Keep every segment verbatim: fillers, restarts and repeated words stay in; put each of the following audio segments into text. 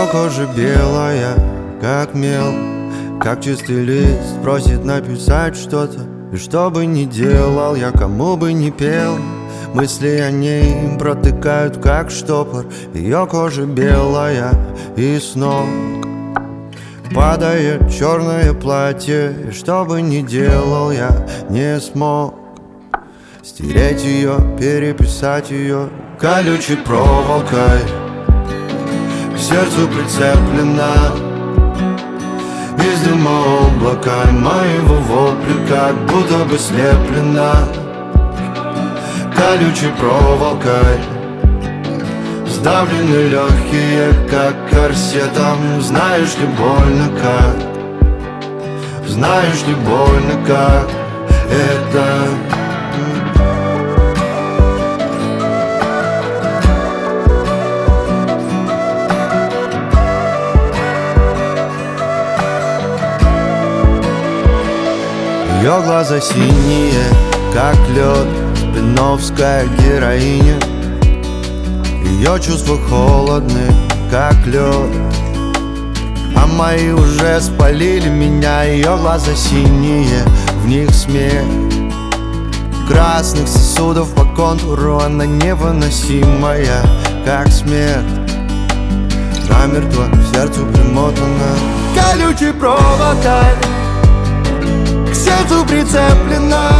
кожа белая, как мел, как чистый лист, просит написать что-то. И что бы ни делал я, кому бы ни пел, мысли о ней протыкают, как штопор. Ее кожа белая, и с ног падает черное платье. И что бы ни делал я, не смог стереть ее, переписать ее колючей проволокой. К сердцу прицеплена из дыма облака, моего вопля как будто бы слеплена колючей проволокой. Сдавлены легкие, как корсетом. Знаешь ли, больно как, знаешь ли, больно как это. Ее глаза синие, как лед, спиновская героиня. Ее чувства холодны, как лед, а мои уже спалили меня. Ее глаза синие, в них смех красных сосудов по контуру. Она невыносимая, как смерть, намертво к сердцу примотана колючей проволокой. К сердцу прицеплена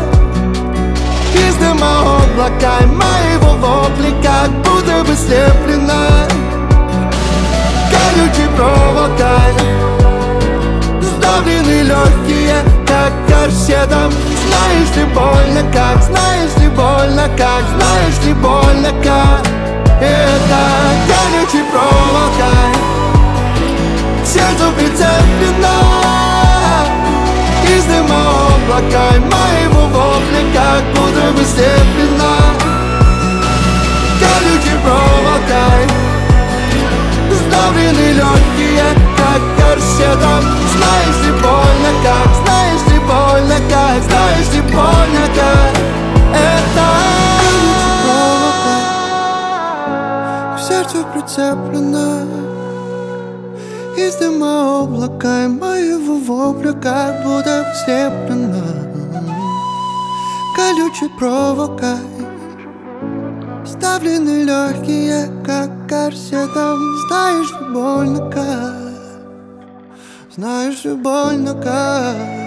из дыма облака, моего вопля как будто бы слеплена колючей проволокой. Сдавлены легкие, как корсетом. Знаешь ли, больно как, знаешь ли, больно как, знаешь ли, больно как это. Колючей проволокой к сердцу прицеплена из дыма облака, моего вопля как будто бы слеплена колючей проволокой. Сдавлены легкие, как корсетом. Знаешь ли, больно как, знаешь ли, больно как, знаешь ли, больно как это. Колючей проволокой к сердцу прицеплена из дыма облака, моего вопля как будто слеплена колючей проволокой. Сдавлены легкие, как корсетом. Знаешь ли, больно как, знаешь ли, больно как.